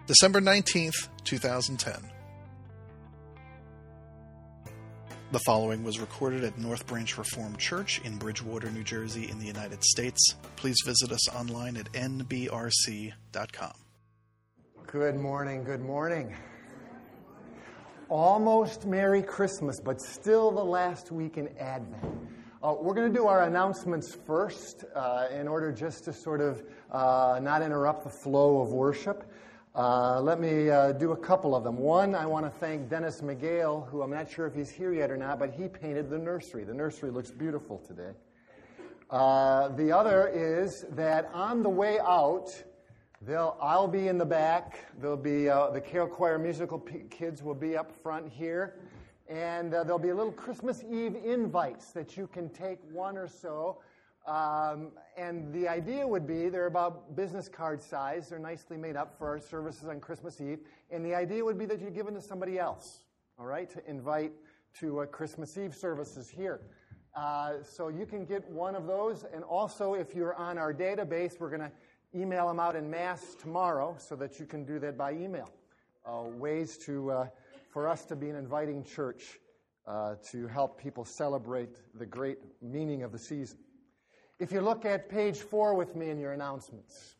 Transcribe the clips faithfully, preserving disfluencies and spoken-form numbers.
December nineteenth, twenty ten. The following was recorded at North Branch Reformed Church in Bridgewater, New Jersey in the United States. Please visit us online at N B R C dot com. Good morning, good morning. Almost Merry Christmas, but still the last week in Advent. Uh, we're going to do our announcements first uh, in order just to sort of uh, not interrupt the flow of worship. Uh, let me uh, do a couple of them. One, I want to thank Dennis McGale, who I'm not sure if he's here yet or not, but he painted the nursery. The nursery looks beautiful today. Uh, the other is that on the way out, they'll, I'll be in the back. There'll be uh, the Carol Choir musical p- kids will be up front here. And uh, there'll be a little Christmas Eve invites that you can take one or so. Um, and the idea would be, they're about business card size. They're nicely made up for our services on Christmas Eve. And the idea would be that you give them to somebody else, all right, to invite to uh, Christmas Eve services here. Uh, so you can get one of those. And also, if you're on our database, we're going to email them out in mass tomorrow so that you can do that by email. Uh, ways to uh, for us to be an inviting church uh, to help people celebrate the great meaning of the season. If you look at page four with me in your announcements,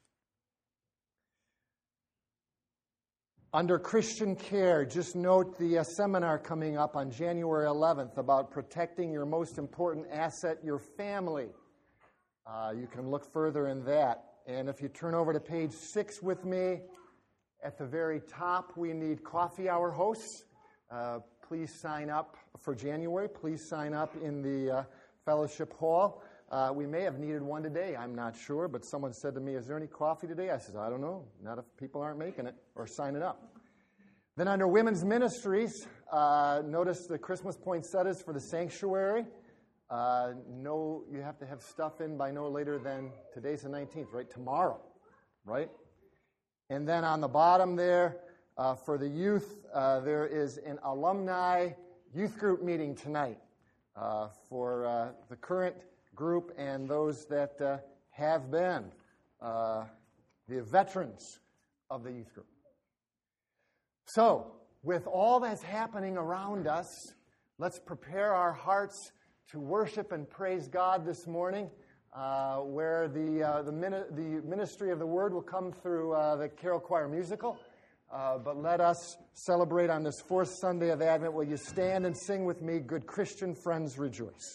under Christian Care, just note the uh, seminar coming up on January eleventh about protecting your most important asset, your family. Uh, you can look further in that. And if you turn over to page six with me, at the very top, we need coffee hour hosts. Uh, please sign up for January. Please sign up in the uh, fellowship hall. Uh, we may have needed one today. I'm not sure, but someone said to me, is there any coffee today? I said, I don't know. Not if people aren't making it or signing up. Then under women's ministries, uh, notice the Christmas poinsettias for the sanctuary. Uh, no, you have to have stuff in by no later than, today's the nineteenth, right? Tomorrow, right? And then on the bottom there, uh, for the youth, uh, there is an alumni youth group meeting tonight uh, for uh, the current group and those that uh, have been uh, the veterans of the youth group. So, with all that's happening around us, let's prepare our hearts to worship and praise God this morning, uh, where the uh, the, mini- the ministry of the Word will come through uh, the Carol Choir musical. Uh, but let us celebrate on this fourth Sunday of Advent. Will you stand and sing with me, Good Christian Friends Rejoice?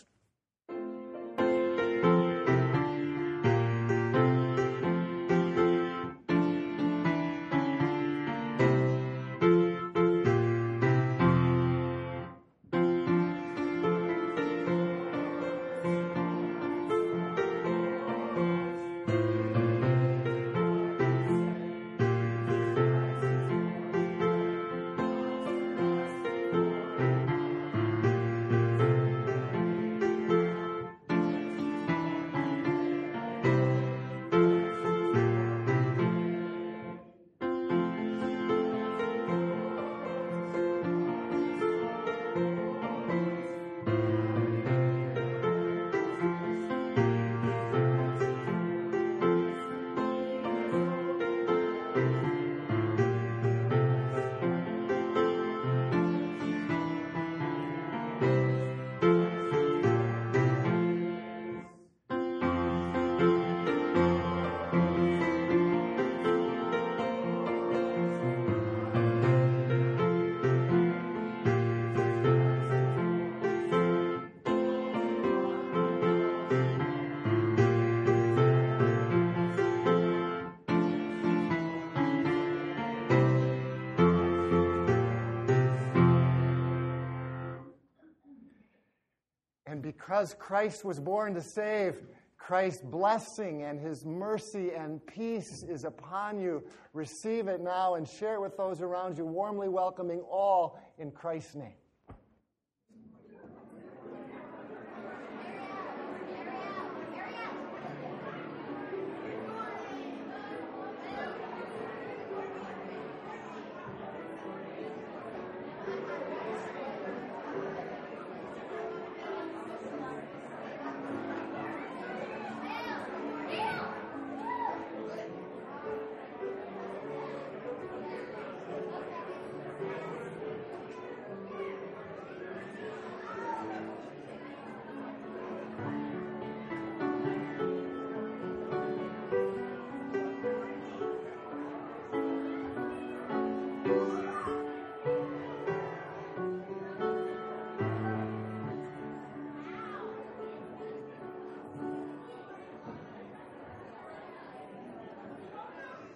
And because Christ was born to save, Christ's blessing and His mercy and peace is upon you. Receive it now and share it with those around you, warmly welcoming all in Christ's name.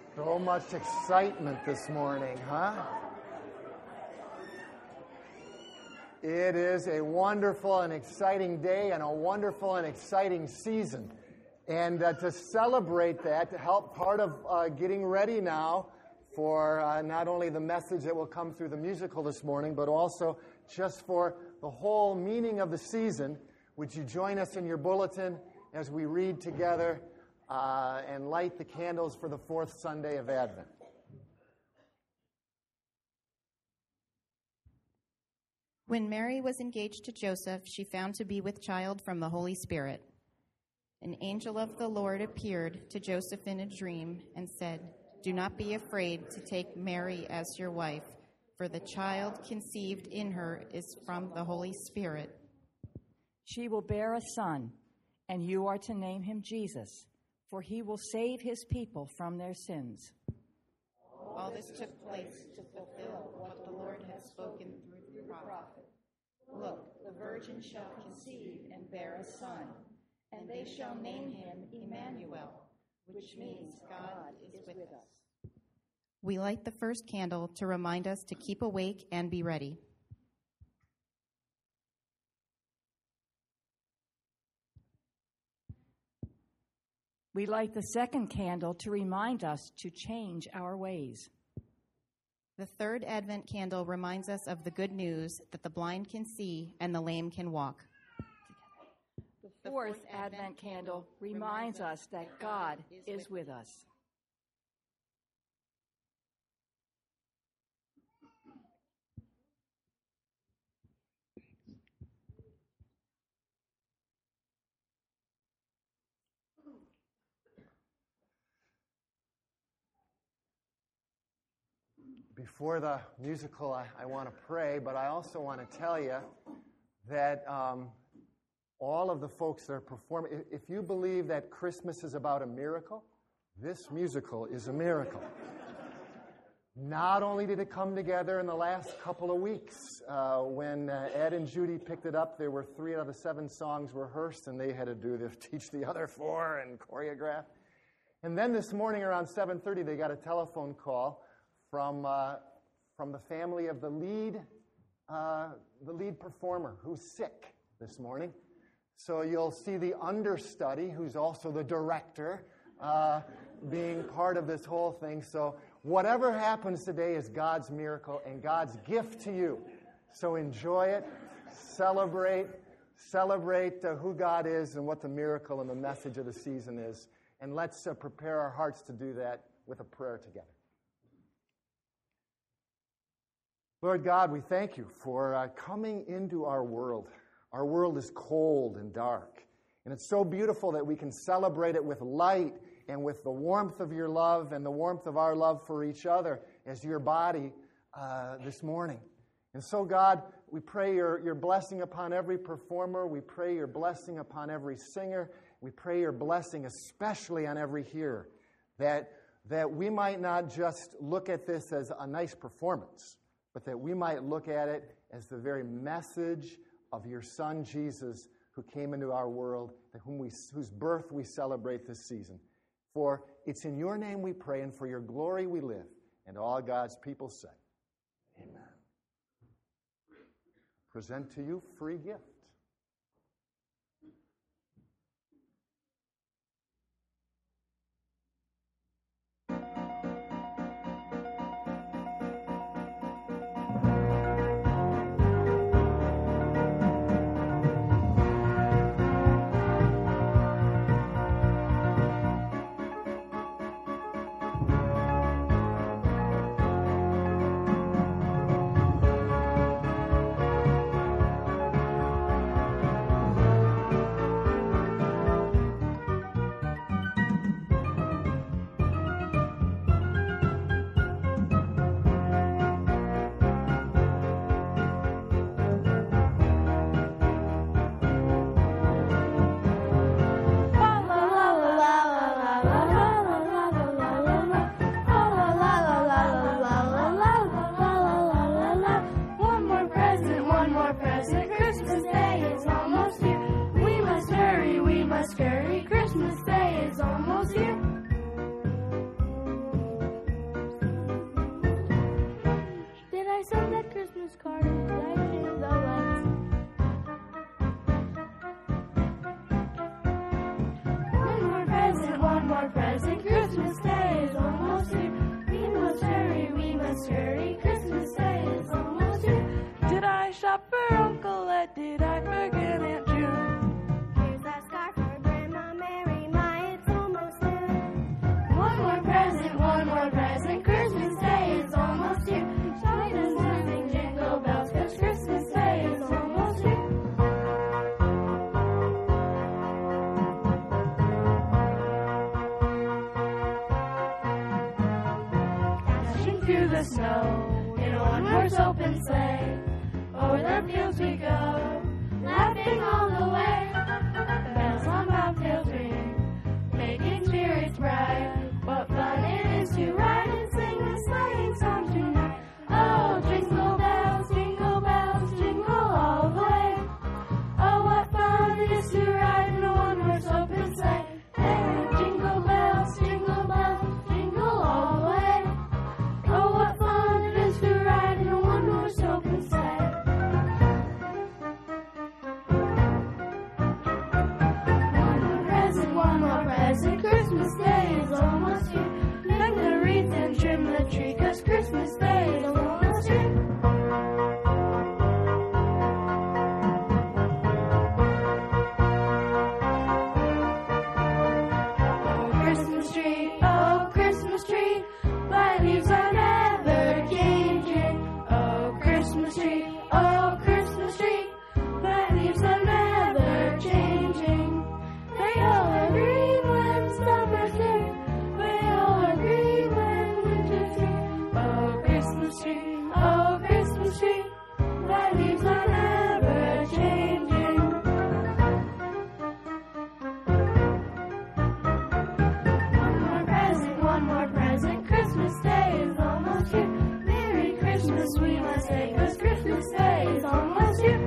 So much excitement this morning, huh? It is a wonderful and exciting day and a wonderful and exciting season. And uh, to celebrate that, to help part of uh, getting ready now for uh, not only the message that will come through the musical this morning, but also just for the whole meaning of the season, would you join us in your bulletin as we read together uh, and light the candles for the fourth Sunday of Advent? When Mary was engaged to Joseph, she found to be with child from the Holy Spirit. An angel of the Lord appeared to Joseph in a dream and said, "Do not be afraid to take Mary as your wife, for the child conceived in her is from the Holy Spirit. She will bear a son, and you are to name him Jesus, for he will save his people from their sins." All this took place to fulfill what the Lord had spoken through the prophet. "Look, the virgin shall conceive and bear a son, and they shall name him Emmanuel," which means God is with us. We light the first candle to remind us to keep awake and be ready. We light the second candle to remind us to change our ways. The third Advent candle reminds us of the good news that the blind can see and the lame can walk. The fourth Advent candle reminds us that God is with us. Before the musical, I, I want to pray, but I also want to tell you that um, all of the folks that are performing, if you believe that Christmas is about a miracle, this musical is a miracle. Not only did it come together in the last couple of weeks, uh, when uh, Ed and Judy picked it up, there were three out of the seven songs rehearsed, and they had to do the teach the other four and choreograph. And then this morning around seven thirty, they got a telephone call from uh, from the family of the lead uh, the lead performer who's sick this morning. So you'll see the understudy, who's also the director, uh, being part of this whole thing. So whatever happens today is God's miracle and God's gift to you. So enjoy it, celebrate, celebrate uh, who God is and what the miracle and the message of the season is. And let's uh, prepare our hearts to do that with a prayer together. Lord God, we thank you for uh, coming into our world. Our world is cold and dark, and it's so beautiful that we can celebrate it with light and with the warmth of your love and the warmth of our love for each other as your body uh, this morning. And so, God, we pray your, your blessing upon every performer. We pray your blessing upon every singer. We pray your blessing especially on every hearer, that, that we might not just look at this as a nice performance, but that we might look at it as the very message of your Son, Jesus, who came into our world, whom we, whose birth we celebrate this season. For it's in your name we pray, and for your glory we live. And all God's people say, amen. Present to you free gift. more present, one more present. Christmas Day is almost here. China's moving jingle bells, 'cause Christmas Day is almost here. Dashing through the snow in a one-horse open sleigh, over the fields we go, laughing all the way. The bells on bobtails ring, making spirits bright. What fun it is to ride and sing the sleighing song tonight. Oh, jingle bells, jingle bells, jingle all the way. Oh, what fun it is to ride in a one-horse open sleigh. Hey, jingle bells, jingle bells, jingle all the way. Oh, what fun it is to ride in a one-horse open sleigh. One more present, one more present. Christmas Day is almost here. Hang the wreath and trim the tree, 'cause Christmas Day is almost here. Oh, Christmas tree, oh, Christmas tree, my leaves are never changing. Oh, Christmas tree, oh, Christmas tree, my leaves are never changing. They all are green when summer's here. They all are green when winter's here. Oh, Christmas tree, oh, Christmas tree, my leaves are never changing. One more present, one more present. Christmas Day is almost here. Merry Christmas, we must say, 'cause Christmas Day is almost here.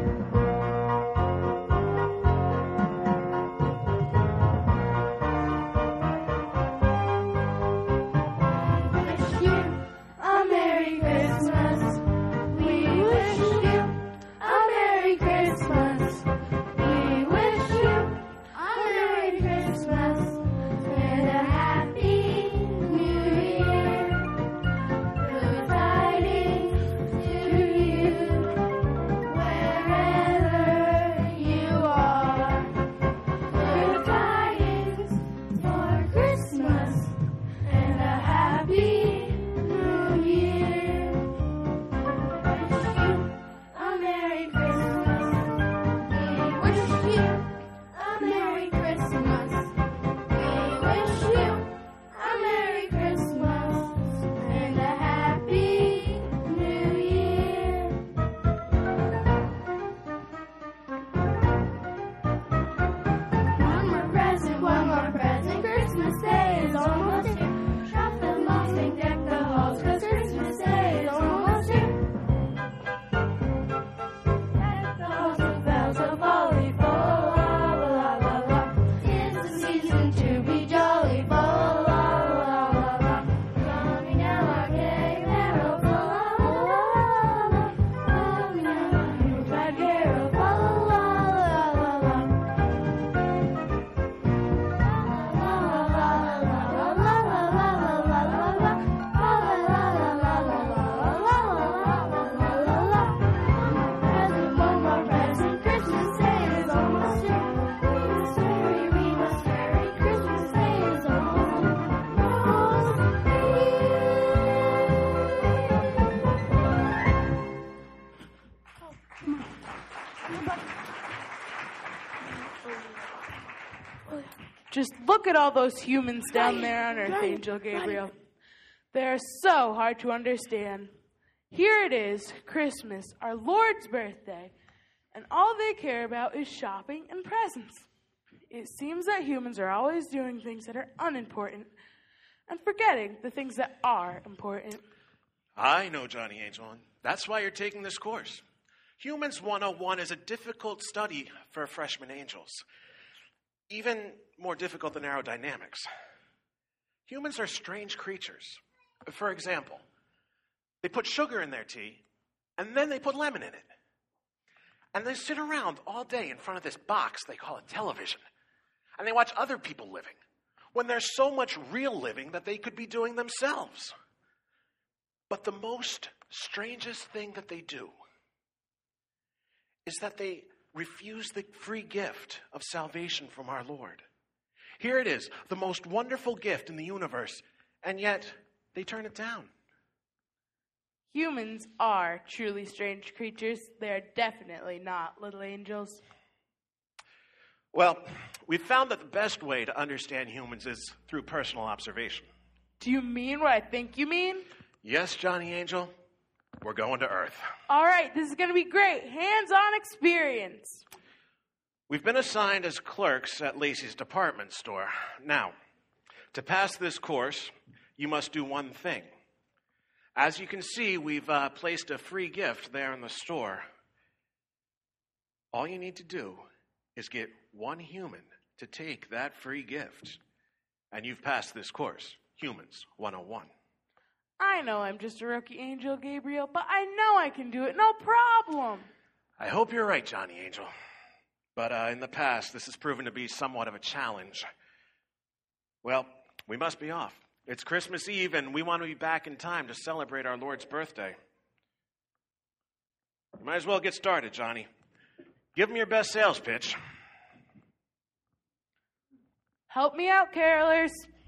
Wish you a Merry Christmas. We wish you a Merry Christmas. We wish you a Merry Christmas and a Happy New Year. Good tidings to you wherever you are. Good tidings for Christmas and a Happy New Year. Wish you a Merry Christmas. We wish you a Merry Christmas. We wish you a Merry Christmas and a Happy New Year. One more present, one more present. Christmas Day is almost here. Shop the malls and deck the halls, 'cause Christmas Day is almost here. Deck the halls with bells of holly, fa la la la la. It's the season to be jolly, fa la la la la. Coming now our gay carol, fa la la la la. Coming now our Yuletide carol, fa la la la la. One more present, Christmas Day is almost here. We must hurry, we must hurry, Christmas Day is almost Just look at all those humans down there on Earth, Angel Gabriel. They're so hard to understand. Here it is, Christmas, our Lord's birthday, and all they care about is shopping and presents. It seems that humans are always doing things that are unimportant and forgetting the things that are important. I know, Johnny Angel, and that's why you're taking this course. Humans one oh one is a difficult study for freshman angels, even more difficult than aerodynamics. Humans are strange creatures. For example, they put sugar in their tea, and then they put lemon in it. And they sit around all day in front of this box they call a television, and they watch other people living, when there's so much real living that they could be doing themselves. But the most strangest thing that they do is that they refuse the free gift of salvation from our Lord. Here it is, the most wonderful gift in the universe, and yet they turn it down. Humans are truly strange creatures. They're definitely not little angels. Well, we've found that the best way to understand humans is through personal observation. Do you mean what I think you mean? Yes, Johnny Angel, we're going to Earth. All right, this is going to be great. Hands-on experience. We've been assigned as clerks at Lacey's department store. Now, to pass this course, you must do one thing. As you can see, we've uh, placed a free gift there in the store. All you need to do is get one human to take that free gift, and you've passed this course, Humans one oh one. I know I'm just a rookie angel, Gabriel, but I know I can do it, no problem. I hope you're right, Johnny Angel. But uh, in the past, this has proven to be somewhat of a challenge. Well, we must be off. It's Christmas Eve, and we want to be back in time to celebrate our Lord's birthday. You might as well get started, Johnny. Give them your best sales pitch. Help me out, carolers.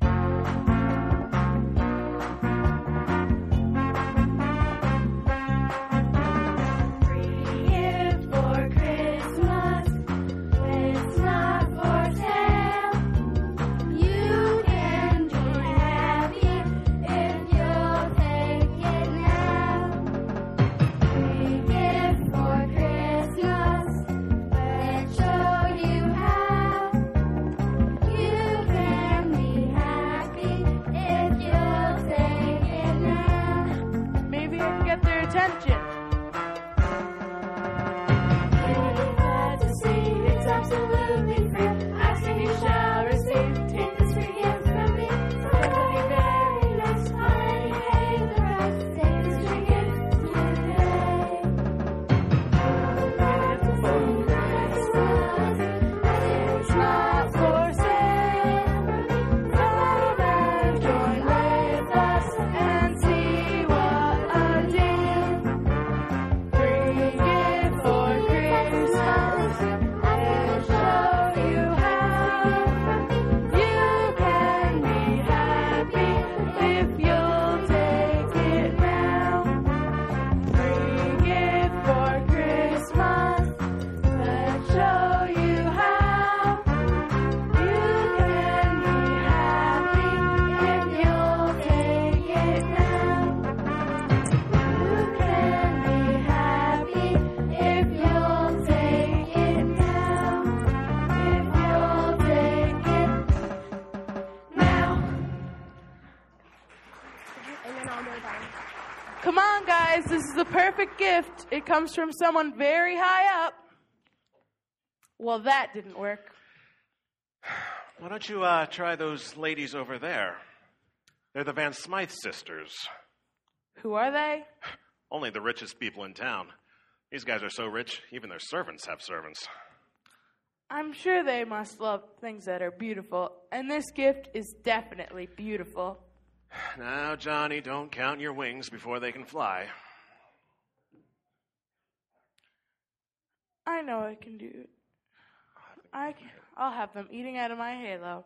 Come on, guys. This is the perfect gift. It comes from someone very high up. Well, that didn't work. Why don't you uh, try those ladies over there? They're the Van Smythe sisters. Who are they? Only the richest people in town. These guys are so rich, even their servants have servants. I'm sure they must love things that are beautiful, and this gift is definitely beautiful. Now, Johnny, don't count your wings before they can fly. I know I can do it. I can, I'll have them eating out of my halo.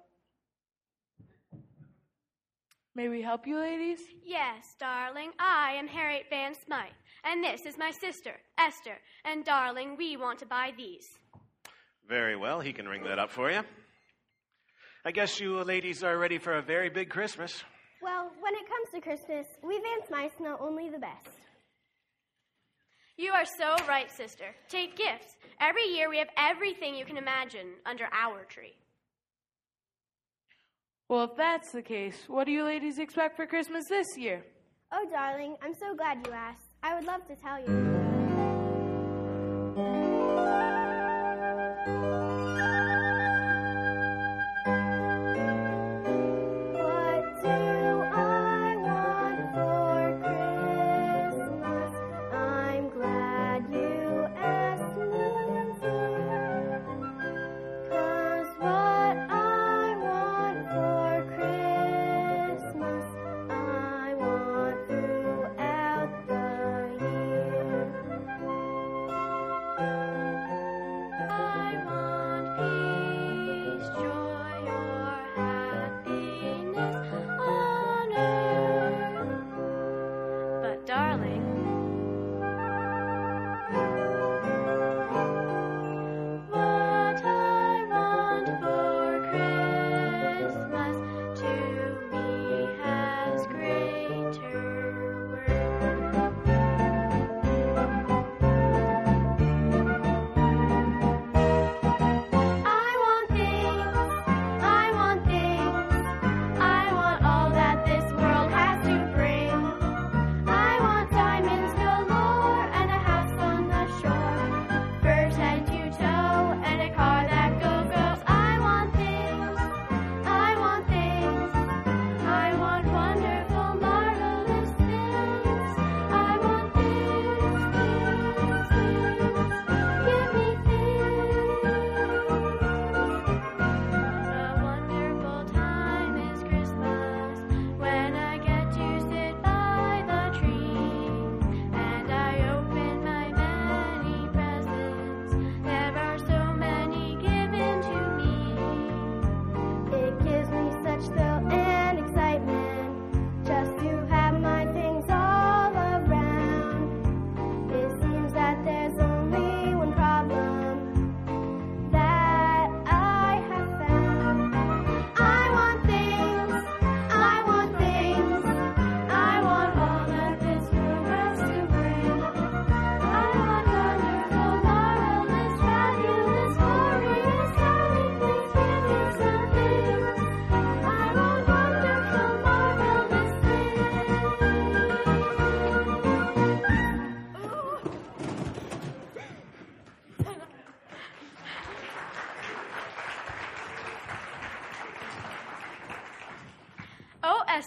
May we help you, ladies? Yes, darling. I am Harriet Van Smythe, and this is my sister, Esther. And, darling, we want to buy these. Very well. He can ring that up for you. I guess you ladies are ready for a very big Christmas. Well, when it comes to Christmas, we Van Smythes know only the best. You are so right, sister. Take gifts. Every year we have everything you can imagine under our tree. Well, if that's the case, what do you ladies expect for Christmas this year? Oh, darling, I'm so glad you asked. I would love to tell you.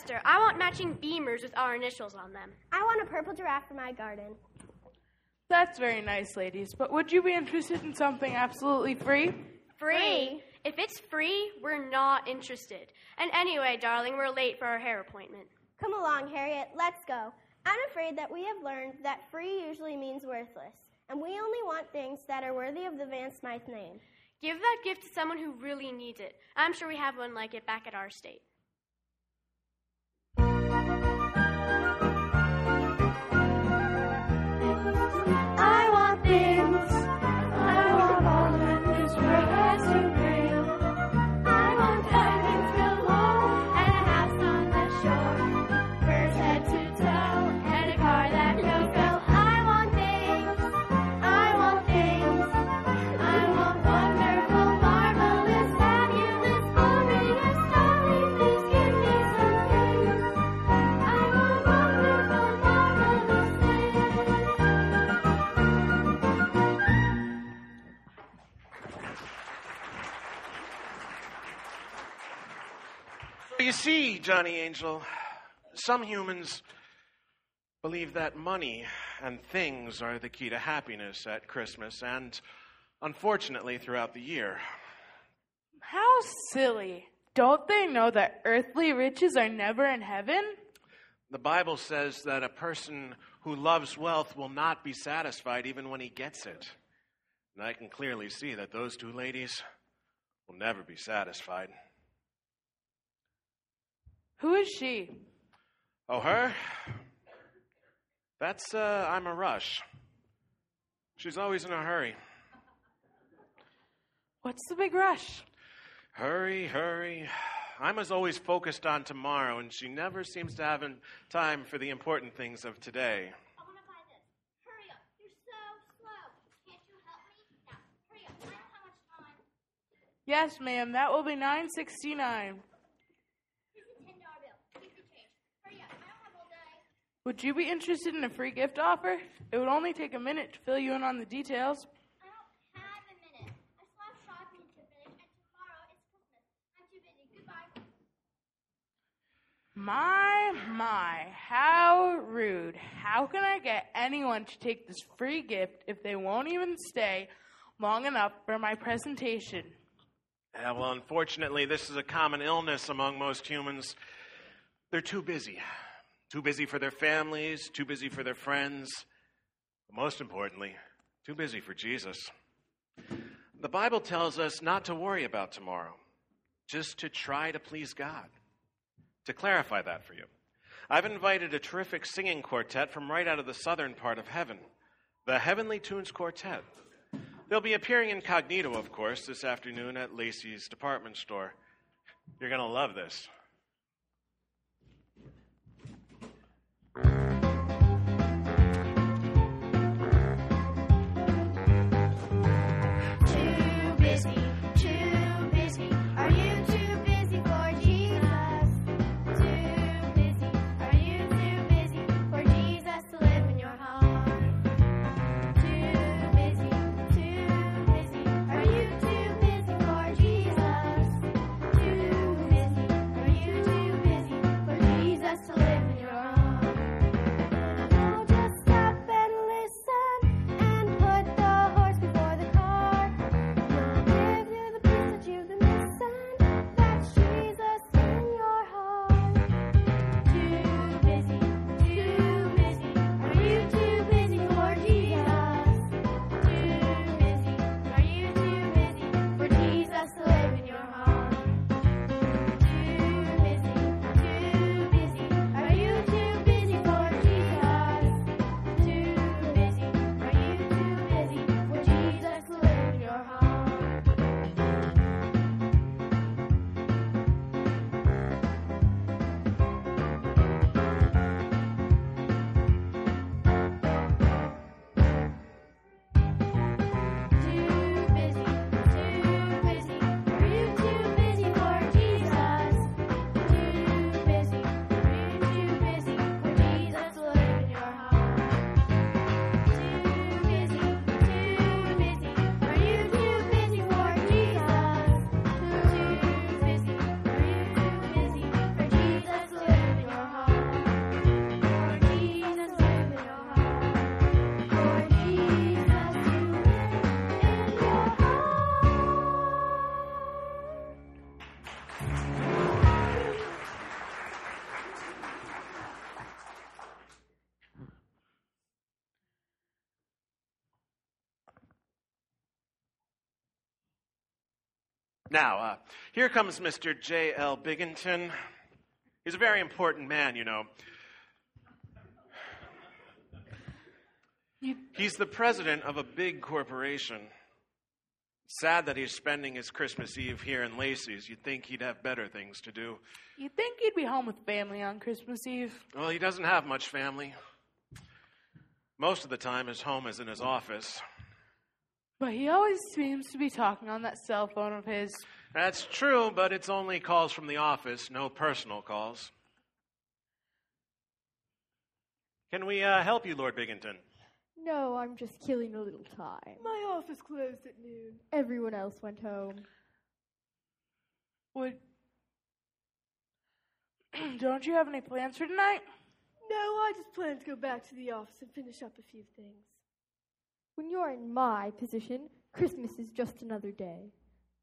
Esther, I want matching beamers with our initials on them. I want a purple giraffe for my garden. That's very nice, ladies. But would you be interested in something absolutely free? Free? If it's free, we're not interested. And anyway, darling, we're late for our hair appointment. Come along, Harriet. Let's go. I'm afraid that we have learned that free usually means worthless, and we only want things that are worthy of the Van Smythe name. Give that gift to someone who really needs it. I'm sure we have one like it back at our state. I want things. I want all that this world has to bring. I want diamonds galore and a house on the shore, birds head to toe, and a car that can go. I want things. I want things. I want wonderful, marvelous, fabulous, glorious, darling. Please give me some things. I want wonderful, marvelous things. You see, Johnny Angel, some humans believe that money and things are the key to happiness at Christmas and, unfortunately, throughout the year. How silly. Don't they know that earthly riches are never in heaven? The Bible says that a person who loves wealth will not be satisfied even when he gets it. And I can clearly see that those two ladies will never be satisfied. Who is she? Oh, her? That's, uh, I'm a rush. She's always in a hurry. What's the big rush? Hurry, hurry. Imma's always focused on tomorrow, and she never seems to have time for the important things of today. I want to buy this. Hurry up. You're so slow. Can't you help me? Now, hurry up. I don't have much time. Yes, ma'am. That will be nine sixty-nine. Here's a ten dollar bill. Keep the change. Hurry up. I don't have all day. Would you be interested in a free gift offer? It would only take a minute to fill you in on the details. I don't have a minute. I still have shopping to finish, and tomorrow is Christmas. I'm too busy. Goodbye. My, my, how rude. How can I get anyone to take this free gift if they won't even stay long enough for my presentation? Yeah, well, unfortunately, this is a common illness among most humans. They're too busy. Too busy for their families, too busy for their friends. But most importantly, too busy for Jesus. The Bible tells us not to worry about tomorrow, just to try to please God. To clarify that for you, I've invited a terrific singing quartet from right out of the southern part of heaven, the Heavenly Tunes Quartet. They'll be appearing incognito, of course, this afternoon at Lacey's department store. You're going to love this. Too busy, too busy. Are you too busy for Jesus? Too busy. Are you too busy for Jesus to live in your heart? Too busy, too busy. Are you too busy for Jesus? Too busy. Are you Now, uh, here comes Mister J L Bigginton. He's a very important man, you know. He's the president of a big corporation. Sad that he's spending his Christmas Eve here in Lacey's. You'd think he'd have better things to do. You'd think he'd be home with family on Christmas Eve. Well, he doesn't have much family. Most of the time, his home is in his office. But he always seems to be talking on that cell phone of his. That's true, but it's only calls from the office, no personal calls. Can we uh, help you, Lord Bigginton? No, I'm just killing a little time. My office closed at noon. Everyone else went home. Would... Don't you have any plans for tonight? No, I just plan to go back to the office and finish up a few things. When you're in my position, Christmas is just another day.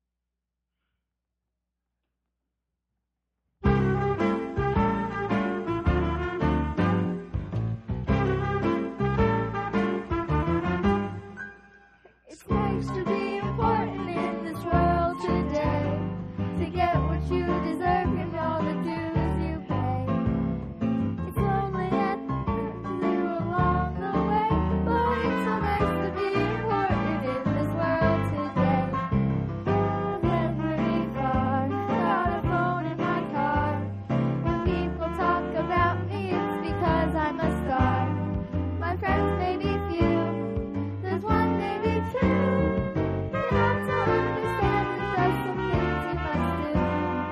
It's nice to be important in this world today, to get what you deserve and all the dues you pay. It's lonely at you along the way, but it's so nice to be important in this world today. I've never been far, without a phone in my car. When people talk about me, it's because I'm a star. My friends may be few, there's one, maybe two. You have to understand that there's some things you must do.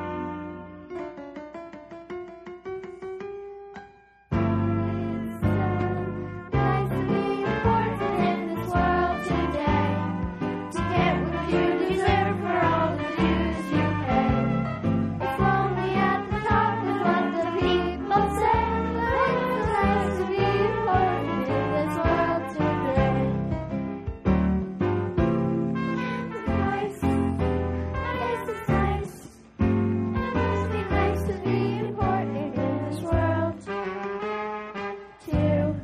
It's so nice to be important in this world today, to get what you deserve for all the dues you pay. It's lonely at the top is what the people say, but it's so nice to be important in this world today. It's nice, nice is nice. It must be nice to be important in this world today.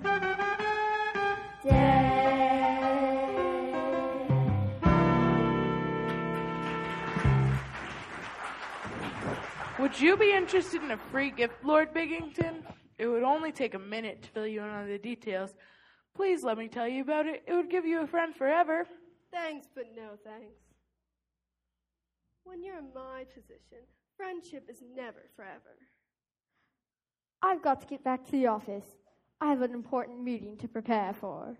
Would you be interested in a free gift, Lord Bigginton? It would only take a minute to fill you in on the details. Please let me tell you about it. It would give you a friend forever. Thanks, but no thanks. When you're in my position, friendship is never forever. I've got to get back to the office. I have an important meeting to prepare for.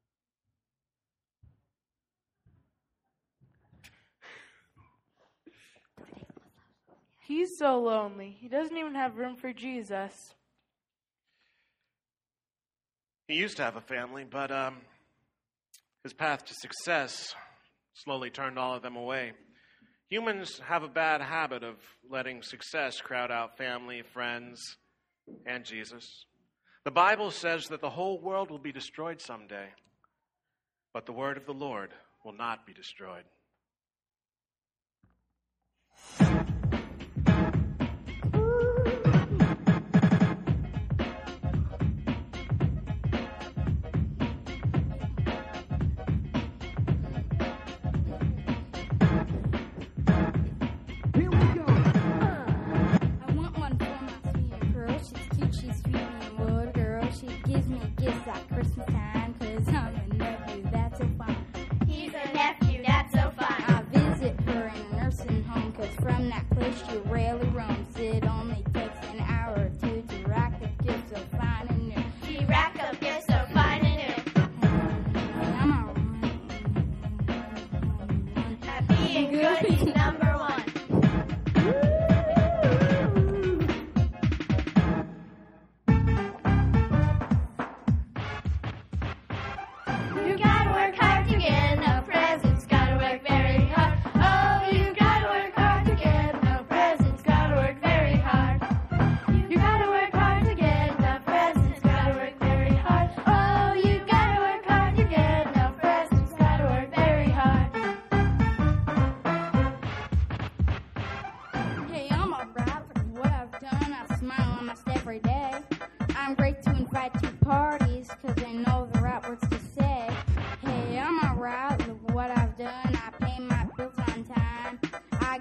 He's so lonely. He doesn't even have room for Jesus. He used to have a family, but um, his path to success slowly turned all of them away. Humans have a bad habit of letting success crowd out family, friends, and Jesus. The Bible says that the whole world will be destroyed someday, but the word of the Lord will not be destroyed. Christmas time, cause I'm a nephew, that's so fun. He's a nephew, that's so fun. I visit her in a nursing home, cause from that place she rarely roams. It only takes an hour or two to rack up gifts so fine and new. She rack up gifts so fine and new. Happy and good, he's number one. I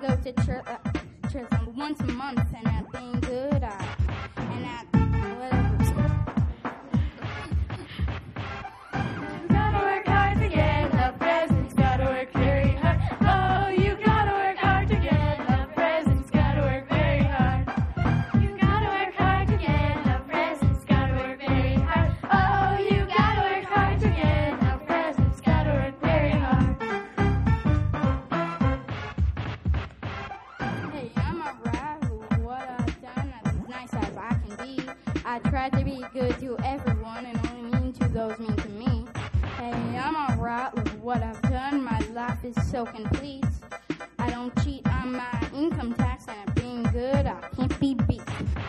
I try to be good to everyone and only mean to those mean to me. Hey, I'm alright with what I've done. My life is so complete. I don't cheat on my income tax, and I'm being good. I can't be beat.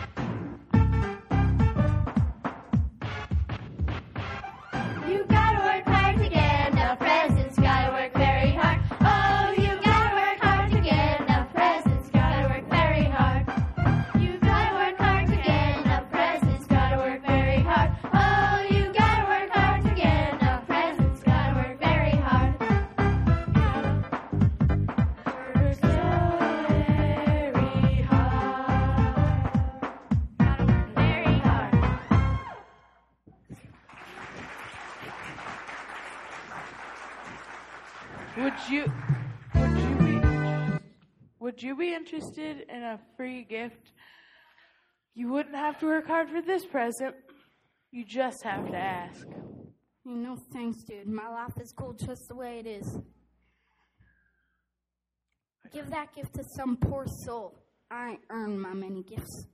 You gotta work hard to get enough presents. Gotta work very hard. Oh, you gotta work hard to get enough presents. Gotta work very hard. You gotta work hard to get enough presents. Gotta work very hard. Oh, you gotta work hard to get enough presents. Gotta work very hard. Work so very hard. Gotta work very hard. Would you would you be would you be interested in a free gift? You wouldn't have to work hard for this present. You just have to ask. You know, thanks, dude. My life is cool just the way it is. Give that gift to some poor soul. I ain't earned my many gifts.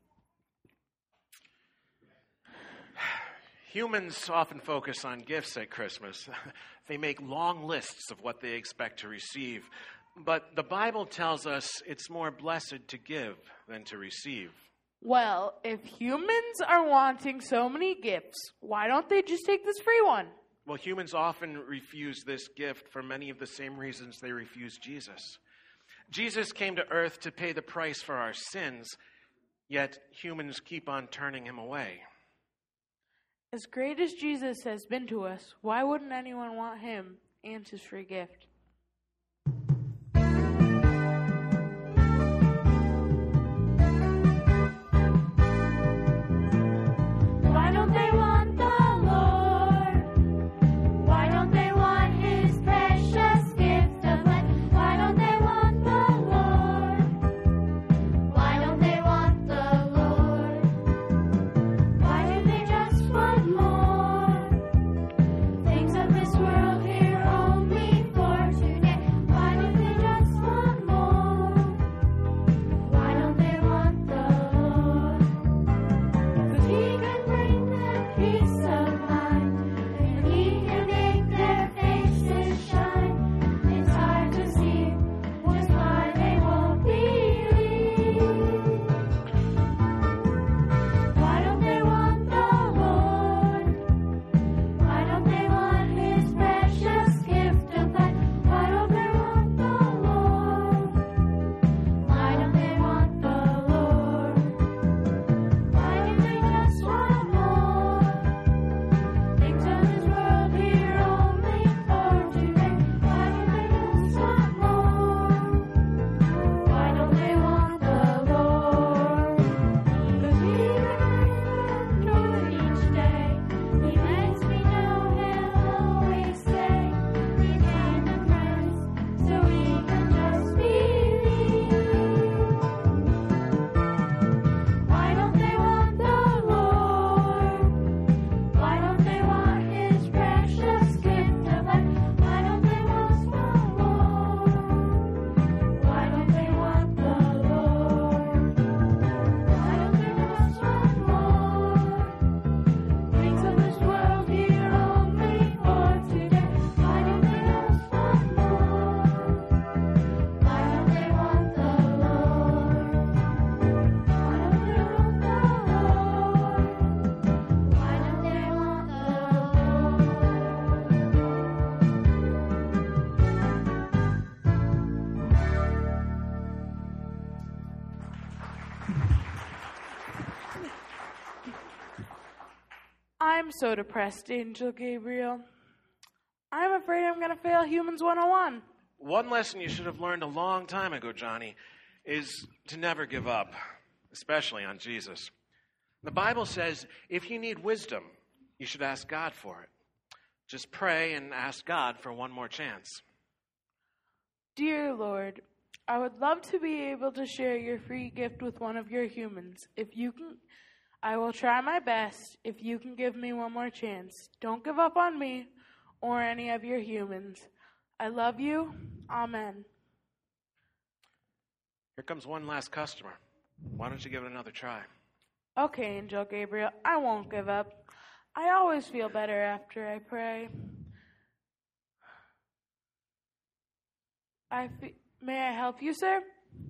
Humans often focus on gifts at Christmas. They make long lists of what they expect to receive. But the Bible tells us it's more blessed to give than to receive. Well, if humans are wanting so many gifts, why don't they just take this free one? Well, humans often refuse this gift for many of the same reasons they refuse Jesus. Jesus came to earth to pay the price for our sins, yet humans keep on turning him away. As great as Jesus has been to us, why wouldn't anyone want him and his free gift? Why don't they want the Lord? Why don't they want his precious gift of life? Why don't they want the Lord? Why don't they want the Lord? Why do they just want more? Things of this world here only for today. Why do they just want more? Why don't they want the Lord? 'Cause he can bring them peace of mind, and he can make their faces shine. It's hard to see just why they won't believe. Why don't they want the Lord? Why don't they want his precious gift of life? Why don't they want the Lord? Why don't they want the Lord? Why do they just want more? Things of this world here only for today. Why do they just want more? Why don't they want the Lord? 'Cause he reminds me of each day. He lets me know he'll always stay. He gave them friends so we can just believe. Why don't they want the Lord? Why don't they want his precious gift of life? Why don't they want the Lord? Why don't they want the Lord? Why don't they just want more? Things of this world here only for today. Why don't they just want more? Why don't they want the Lord? Why don't they want the Lord? Why don't they want the I'm so depressed, Angel Gabriel. I'm afraid I'm going to fail Humans one oh one. One lesson you should have learned a long time ago, Johnny, is to never give up, especially on Jesus. The Bible says if you need wisdom, you should ask God for it. Just pray and ask God for one more chance. Dear Lord, I would love to be able to share your free gift with one of your humans. If you can, I will try my best if you can give me one more chance. Don't give up on me or any of your humans. I love you. Amen. Here comes one last customer. Why don't you give it another try? Okay, Angel Gabriel, I won't give up. I always feel better after I pray. I fe- May I help you, sir?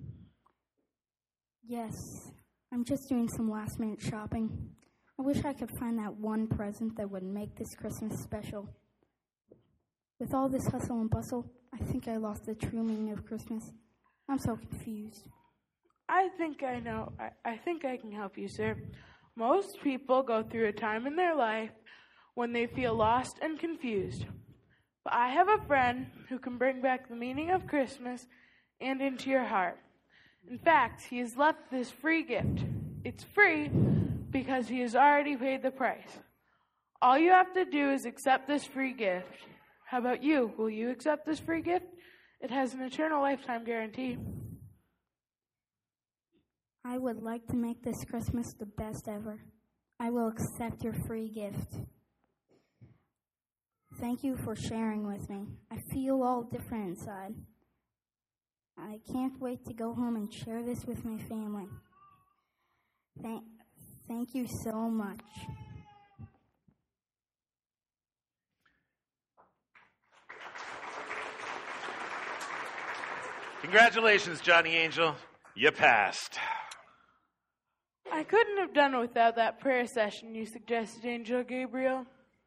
Yes, I'm just doing some last-minute shopping. I wish I could find that one present that would make this Christmas special. With all this hustle and bustle, I think I lost the true meaning of Christmas. I'm so confused. I think I know. I, I think I can help you, sir. Most people go through a time in their life when they feel lost and confused. But I have a friend who can bring back the meaning of Christmas and into your heart. In fact, he has left this free gift. It's free because he has already paid the price. All you have to do is accept this free gift. How about you? Will you accept this free gift? It has an eternal lifetime guarantee. I would like to make this Christmas the best ever. I will accept your free gift. Thank you for sharing with me. I feel all different inside. I can't wait to go home and share this with my family. Thank, thank you so much. Congratulations, Johnny Angel. You passed. I couldn't have done it without that prayer session you suggested, Angel Gabriel.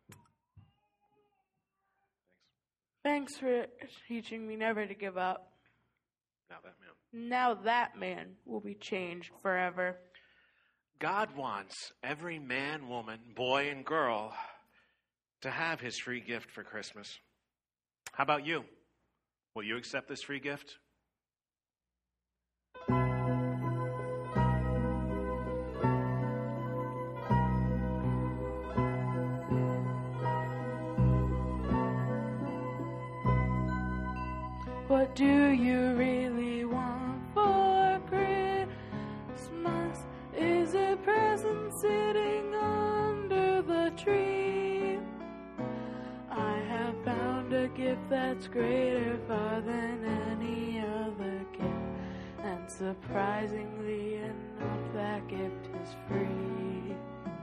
Thanks for teaching me never to give up. Now that man. Now that man will be changed forever. God wants every man, woman, boy, and girl to have his free gift for Christmas. How about you? Will you accept this free gift? What do you really want for Christmas? Is a present sitting under the tree? I have found a gift that's greater far than any other gift, and surprisingly enough, that gift is free.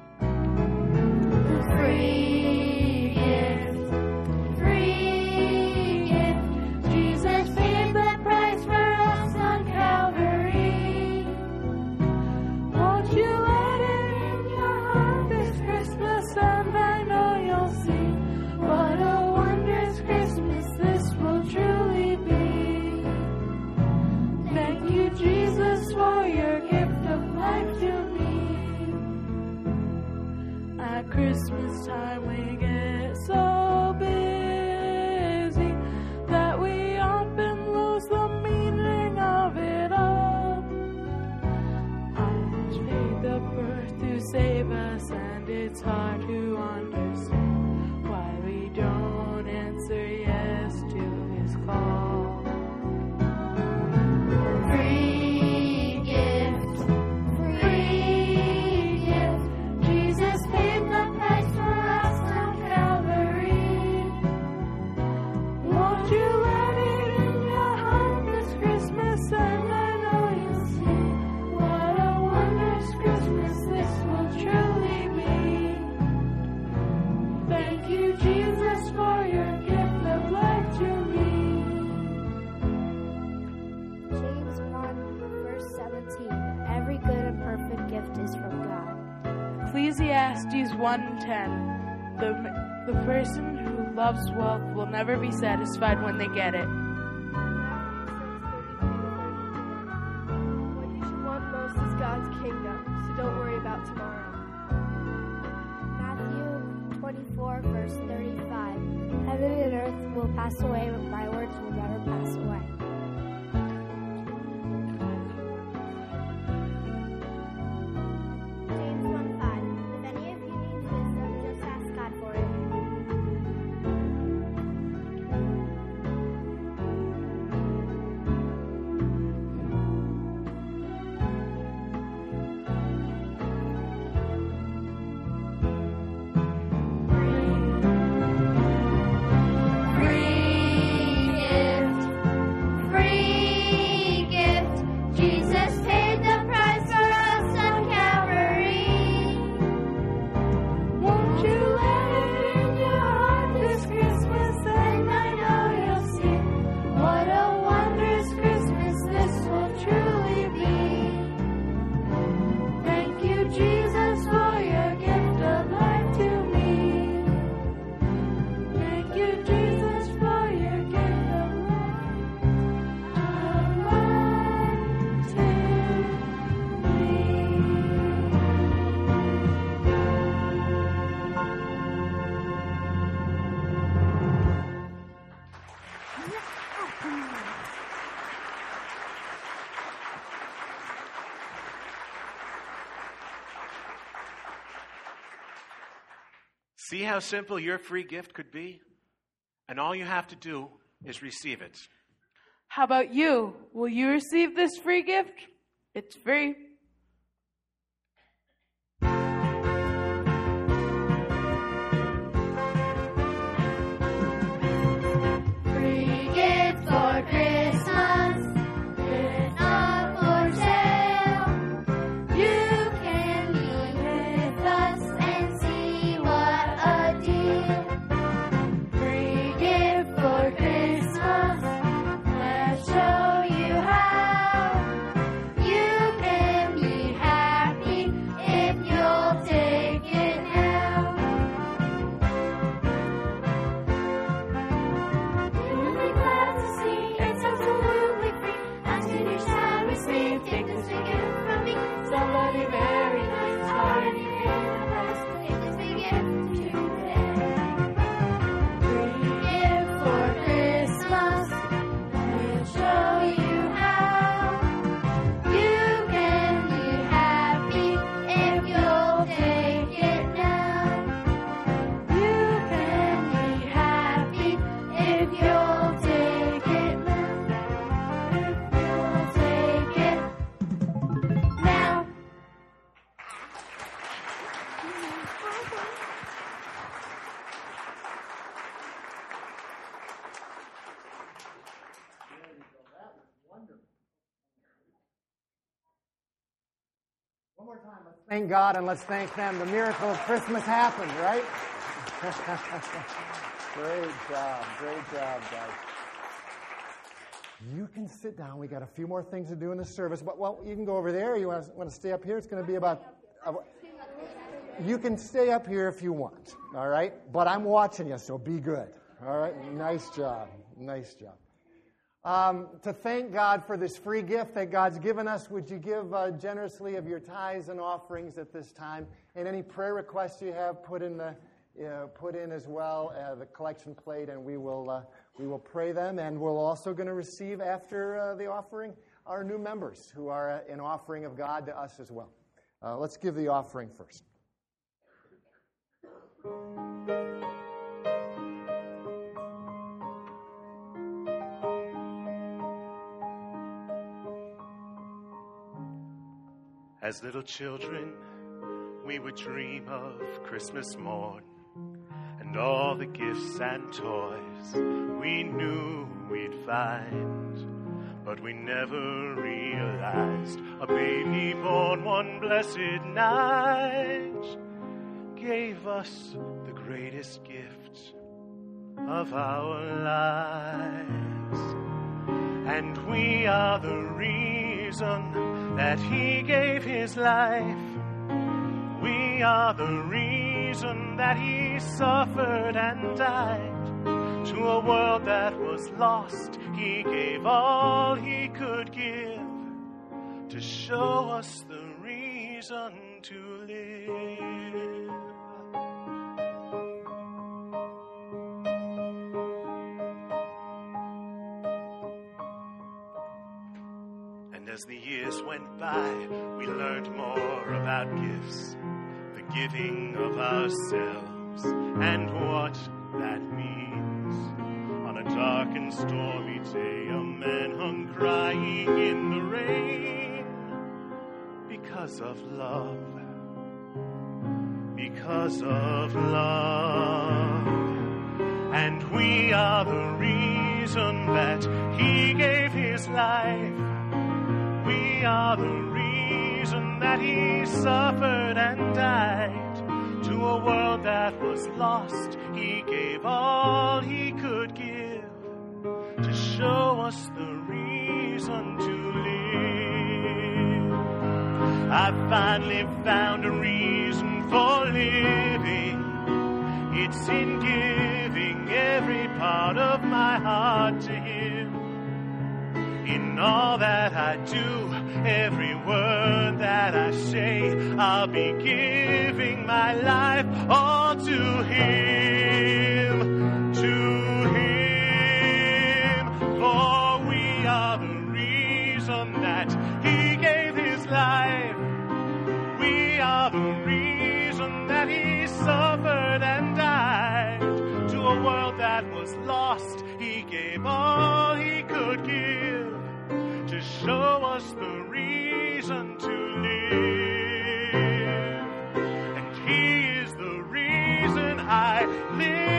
Free gift, free gift. Jesus paid the price for us on Calvary. Won't you let it in your heart this Christmas, and I know you'll see what a wondrous Christmas this will truly be. Thank you, Jesus, for your gift of life to me. At Christmas time we get so busy that we often lose the meaning of it all. I paid the birth to save us, and it's hard to understand why we don't answer yes to his call. Free gift, free gift. Jesus paid the price for us on Calvary. Won't you let it in your heart this Christmas, and I know you'll see what a wondrous Christmas this will truly be. Thank you, Jesus, for your gift of life to me. James one, verse seventeen. Every good and perfect gift is from God. Ecclesiastes one ten. The, the person who loves wealth will never be satisfied when they get it. What you should want most is God's kingdom, so don't worry about tomorrow. Matthew twenty-four, verse thirty-five. Heaven and earth will pass away, but my words will never pass away. James one five. If any of you needs wisdom, just ask God for it. Free gift, See how simple your free gift could be? And all you have to do is receive it. How about you? Will you receive this free gift? It's free. Free gift for Christmas. It's not for sale. You can be with us and see what a deal. Free gift for Christmas. Let's show you how. You can be happy if you'll take it now. You'll be glad to see it's absolutely free. Ask and you shall receive. Take this big gift from me. Somebody very nice, already in the past. Take this big gift today. Free gift for Christmas. We'll show you how. You can be happy if you'll take it now. You can be happy if you'll take it now. If you'll take it now. One more time, let's thank God and let's thank them. The miracle of Christmas happened, right? Great job, great job, guys. You can sit down. We got a few more things to do in the service, but well, you can go over there. You want to, want to stay up here? It's going to be about. Uh, you can stay up here if you want, all right? But I'm watching you, so be good, all right? Nice job, nice job. Um, to thank God for this free gift that God's given us, would you give uh, generously of your tithes and offerings at this time? And any prayer requests you have, put in the uh, put in as well uh, the collection plate, and we will uh, we will pray them. And we're also going to receive after uh, the offering our new members who are uh, an offering of God to us as well. Uh, let's give the offering first. As little children, we would dream of Christmas morn and all the gifts and toys we knew we'd find. But we never realized a baby born one blessed night gave us the greatest gift of our lives. And we are the reason that he gave his life. We are the reason that he suffered and died. To a world that was lost, he gave all he could give to show us the reason to live. As the years went by, we learned more about gifts, the giving of ourselves, and what that means. On a dark and stormy day, a man hung crying in the rain because of love, because of love. And we are the reason that he gave his life. We are the reason that he suffered and died. To a world that was lost, he gave all he could give to show us the reason to live. I finally found a reason for living. It's in giving every part of my heart to him. In all that I do, every word that I say, I'll be giving my life all to him, to him. For we are the reason that he gave his life. We are the reason that he suffered and died. gave all he could give to show us the reason to live. And he is the reason I live.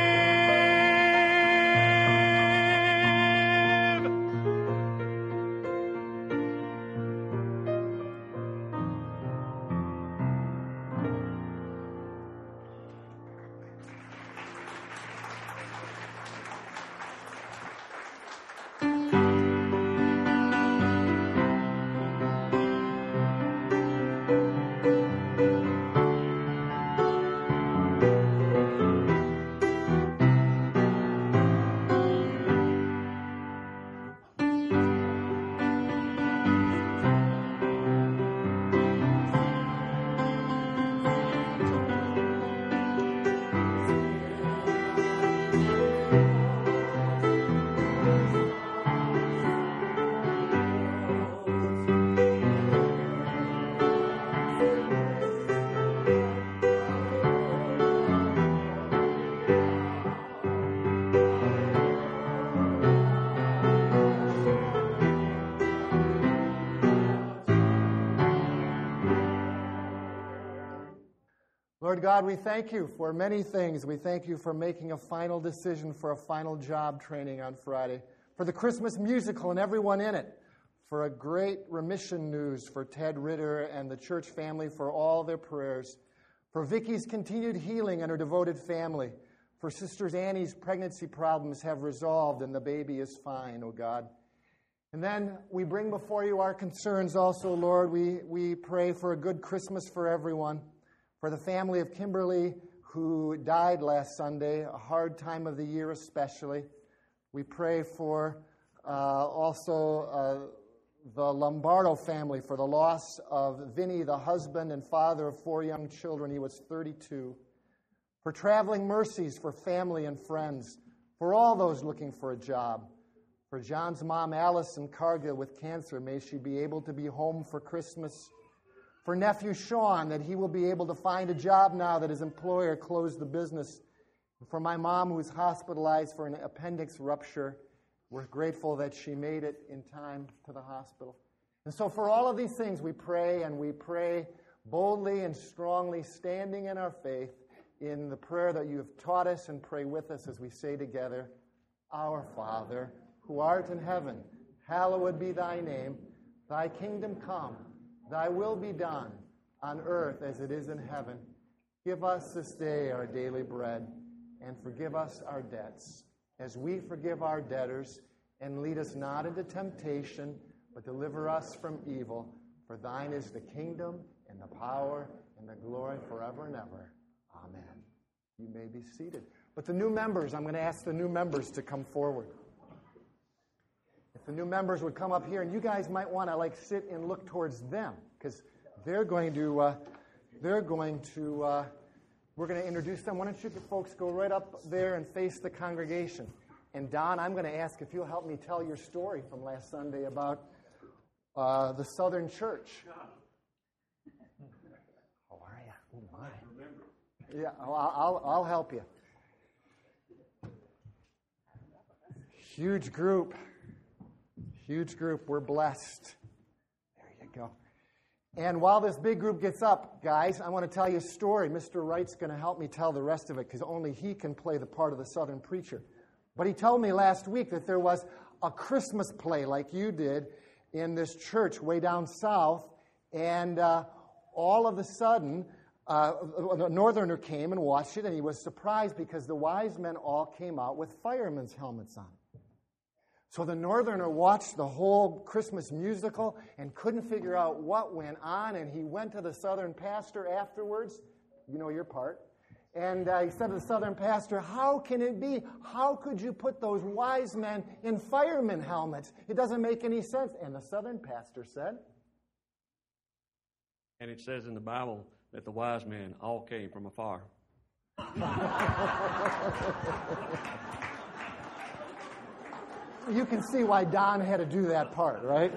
Lord God, we thank you for many things. We thank you for making a final decision for a final job training on Friday, for the Christmas musical and everyone in it, for a great remission news for Ted Ritter and the church family for all their prayers, for Vicky's continued healing and her devoted family, for Sisters Annie's pregnancy problems have resolved and the baby is fine, oh God. And then we bring before you our concerns also, Lord. We, we pray for a good Christmas for everyone. For the family of Kimberly, who died last Sunday, a hard time of the year especially. We pray for uh, also uh, the Lombardo family, for the loss of Vinny, the husband and father of four young children. He was thirty-two. For traveling mercies for family and friends, for all those looking for a job. For John's mom, Alice, in Cargill with cancer, may she be able to be home for Christmas. For nephew Sean, that he will be able to find a job now that his employer closed the business. For my mom, who is hospitalized for an appendix rupture, we're grateful that she made it in time to the hospital. And so for all of these things, we pray, and we pray boldly and strongly, standing in our faith in the prayer that you have taught us, and pray with us as we say together, Our Father, who art in heaven, hallowed be thy name. Thy kingdom come. Thy will be done on earth as it is in heaven. Give us this day our daily bread, and forgive us our debts, as we forgive our debtors. And lead us not into temptation, but deliver us from evil. For thine is the kingdom, and the power, and the glory forever and ever. Amen. You may be seated. But the new members, I'm going to ask the new members to come forward. If the new members would come up here, and you guys might want to like sit and look towards them, because they're going to, uh, they're going to, uh, we're going to introduce them. Why don't you folks go right up there and face the congregation? And Don, I'm going to ask if you'll help me tell your story from last Sunday about uh, the Southern Church. How are you? Oh my! Yeah, I'll, I'll, I'll help you. Huge group. Huge group. We're blessed. There you go. And while this big group gets up, guys, I want to tell you a story. Mister Wright's going to help me tell the rest of it because only he can play the part of the Southern preacher. But he told me last week that there was a Christmas play like you did in this church way down south. And uh, all of a sudden, uh, a northerner came and watched it, and he was surprised because the wise men all came out with firemen's helmets on. So the northerner watched the whole Christmas musical and couldn't figure out what went on, and he went to the southern pastor afterwards. You know your part. And uh, he said to the southern pastor, how can it be? How could you put those wise men in firemen helmets? It doesn't make any sense. And the southern pastor said, and it says in the Bible that the wise men all came from afar. You can see why Don had to do that part, right?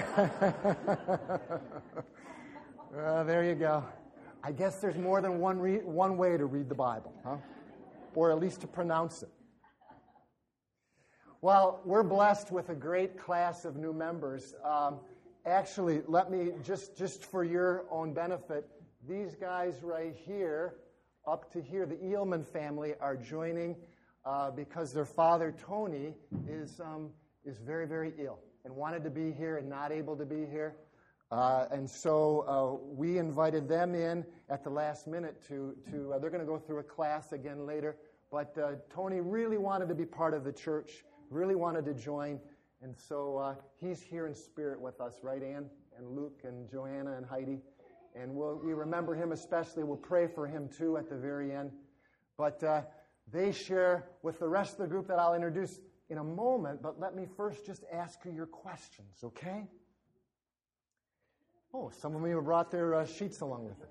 uh, there you go. I guess there's more than one re- one way to read the Bible, huh? Or at least to pronounce it. Well, we're blessed with a great class of new members. Um, actually, let me, just, just for your own benefit, these guys right here, up to here, the Eelman family, are joining uh, because their father, Tony, is, um, is very, very ill and wanted to be here and not able to be here. Uh, and so uh, we invited them in at the last minute to, to uh, they're going to go through a class again later. But uh, Tony really wanted to be part of the church, really wanted to join. And so uh, he's here in spirit with us, right, Ann? And Luke and Joanna and Heidi. And we'll, we remember him especially. We'll pray for him, too, at the very end. But uh, they share with the rest of the group that I'll introduce in a moment. But let me first just ask you your questions, okay? Oh, some of you have brought their uh, sheets along with them.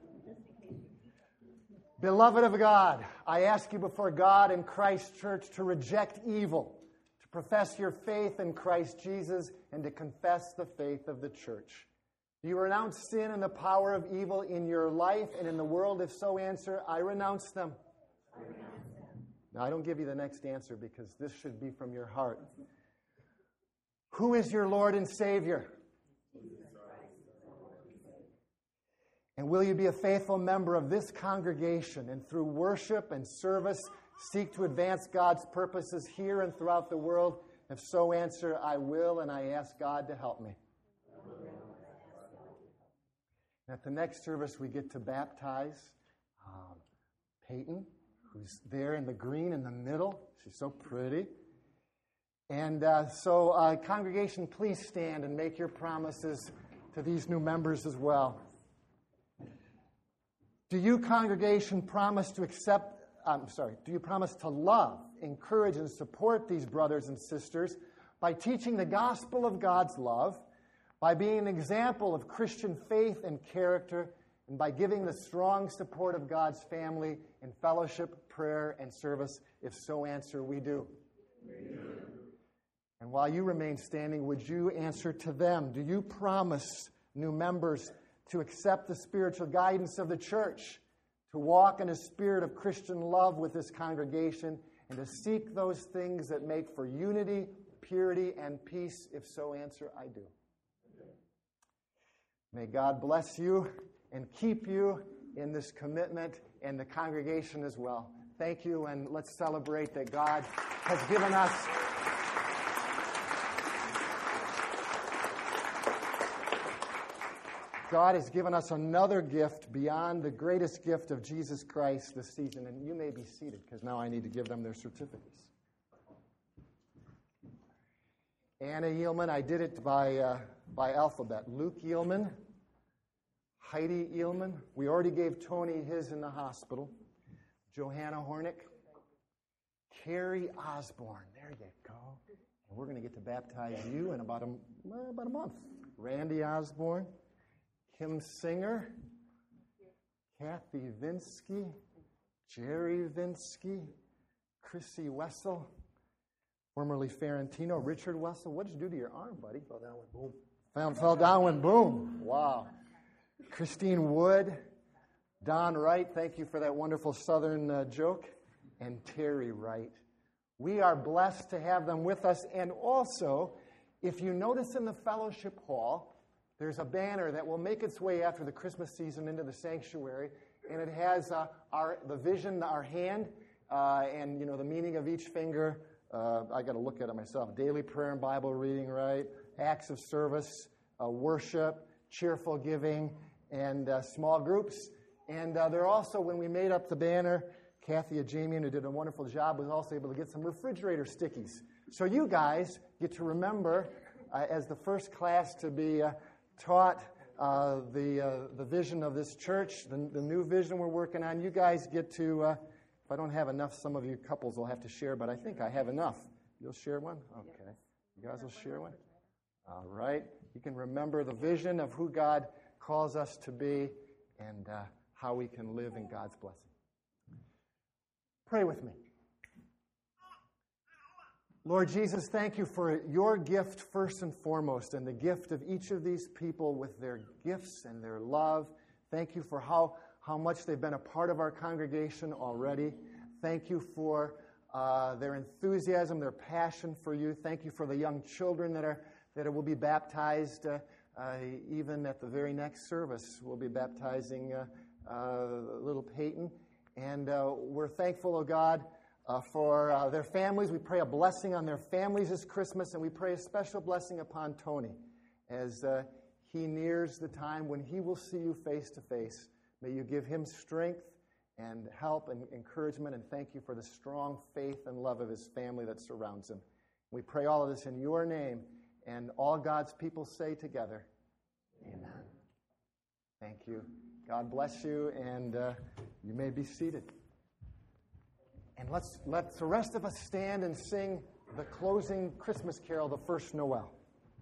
Beloved of God, I ask you before God and Christ Church to reject evil, to profess your faith in Christ Jesus, and to confess the faith of the church. Do you renounce sin and the power of evil in your life and in the world? If so, answer, I renounce them. I renounce them. Now, I don't give you the next answer because this should be from your heart. Who is your Lord and Savior? And will you be a faithful member of this congregation and through worship and service seek to advance God's purposes here and throughout the world? If so, answer, I will, and I ask God to help me. At the next service, we get to baptize um, Peyton, who's there in the green in the middle. She's so pretty. And uh, so, uh, congregation, please stand and make your promises to these new members as well. Do you, congregation, promise to accept, I'm sorry, do you promise to love, encourage, and support these brothers and sisters by teaching the gospel of God's love, by being an example of Christian faith and character, and by giving the strong support of God's family in fellowship, prayer, and service? If so, answer, we do. We do. And while you remain standing, would you answer to them? Do you promise new members to accept the spiritual guidance of the church, to walk in a spirit of Christian love with this congregation, and to seek those things that make for unity, purity, and peace? If so, answer, I do. May God bless you and keep you in this commitment, and the congregation as well. Thank you, and let's celebrate that God has given us God has given us another gift beyond the greatest gift of Jesus Christ this season. And you may be seated, because now I need to give them their certificates. Anna Eelman, I did it by uh, by alphabet. Luke Eelman, Heidi Eelman. We already gave Tony his in the hospital. Johanna Hornick, Carrie Osborne. There you go. And we're going to get to baptize you in about a, well, about a month. Randy Osborne. Kim Singer, Kathy Vinsky, Jerry Vinsky, Chrissy Wessel, formerly Ferentino, Richard Wessel. What did you do to your arm, buddy? Fell down with boom. Fell, fell down with boom. Wow. Christine Wood, Don Wright, thank you for that wonderful Southern uh, joke, and Terry Wright. We are blessed to have them with us. And also, if you notice in the fellowship hall, there's a banner that will make its way after the Christmas season into the sanctuary, and it has uh, our the vision, our hand, uh, and you know the meaning of each finger. Uh, I got to look at it myself. Daily prayer and Bible reading, right? Acts of service, uh, worship, cheerful giving, and uh, small groups. And uh, they're also, when we made up the banner, Kathy Ajamian, who did a wonderful job, was also able to get some refrigerator stickies. So you guys get to remember, uh, as the first class to be Uh, taught uh, the uh, the vision of this church, the, the new vision we're working on. You guys get to, uh, if I don't have enough, some of you couples will have to share, but I think I have enough. You'll share one? Okay. You guys will share one? All right. You can remember the vision of who God calls us to be and uh, how we can live in God's blessing. Pray with me. Lord Jesus, thank you for your gift first and foremost, and the gift of each of these people with their gifts and their love. Thank you for how, how much they've been a part of our congregation already. Thank you for uh, their enthusiasm, their passion for you. Thank you for the young children that are that will be baptized uh, uh, even at the very next service. We'll be baptizing uh, uh, little Peyton. And uh, we're thankful, oh God, uh, for uh, their families. We pray a blessing on their families this Christmas, and we pray a special blessing upon Tony as uh, he nears the time when he will see you face to face. May you give him strength and help and encouragement, and thank you for the strong faith and love of his family that surrounds him. We pray all of this in your name, and all God's people say together, amen. Thank you. God bless you, and uh, you may be seated. And let's let the rest of us stand and sing the closing Christmas carol, The First Noel.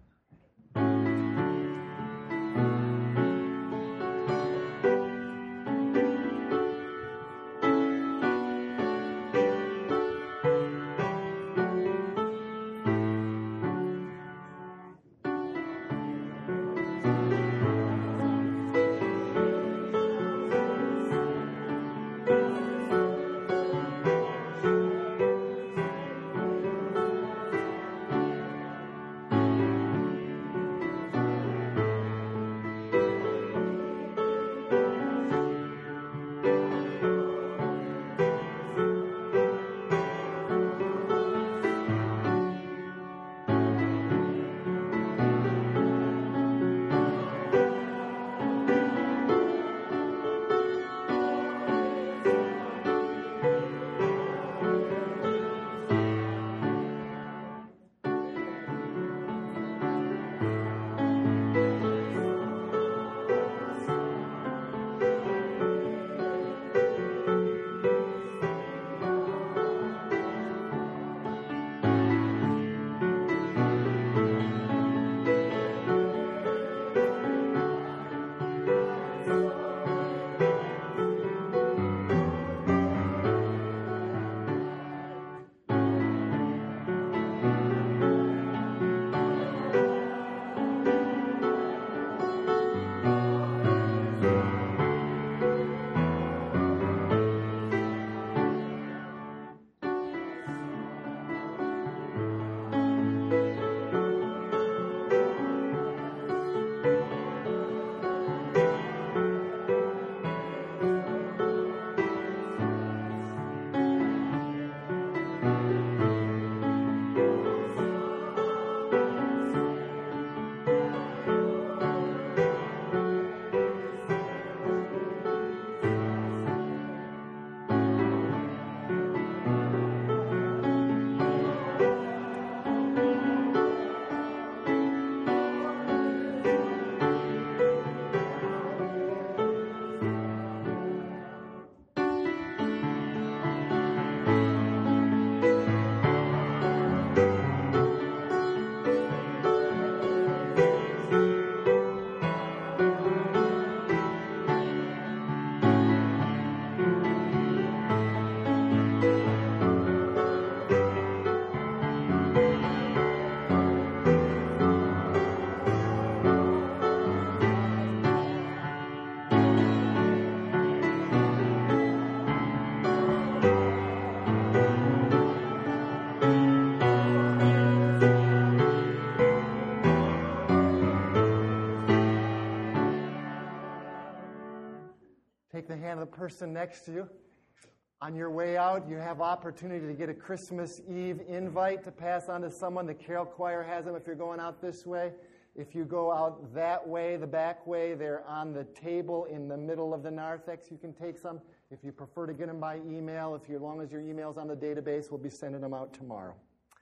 Take the hand of the person next to you. On your way out, you have opportunity to get a Christmas Eve invite to pass on to someone. The Carol Choir has them if you're going out this way. If you go out that way, the back way, they're on the table in the middle of the narthex. You can take some. If you prefer to get them by email, if you, as long as your email's on the database, we'll be sending them out tomorrow.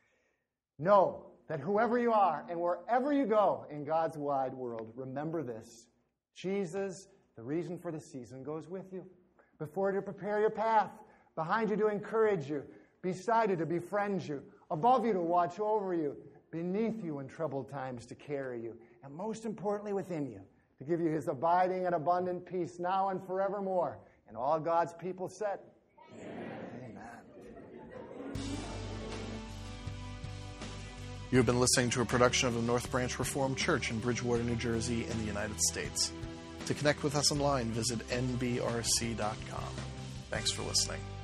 Know that whoever you are and wherever you go in God's wide world, remember this. Jesus, the reason for the season, goes with you. Before you to prepare your path, behind you to encourage you, beside you to befriend you, above you to watch over you, beneath you in troubled times to carry you, and most importantly within you, to give you his abiding and abundant peace now and forevermore. And all God's people said, Amen. Amen. You have been listening to a production of the North Branch Reformed Church in Bridgewater, New Jersey, in the United States. To connect with us online, visit N B R C dot com. Thanks for listening.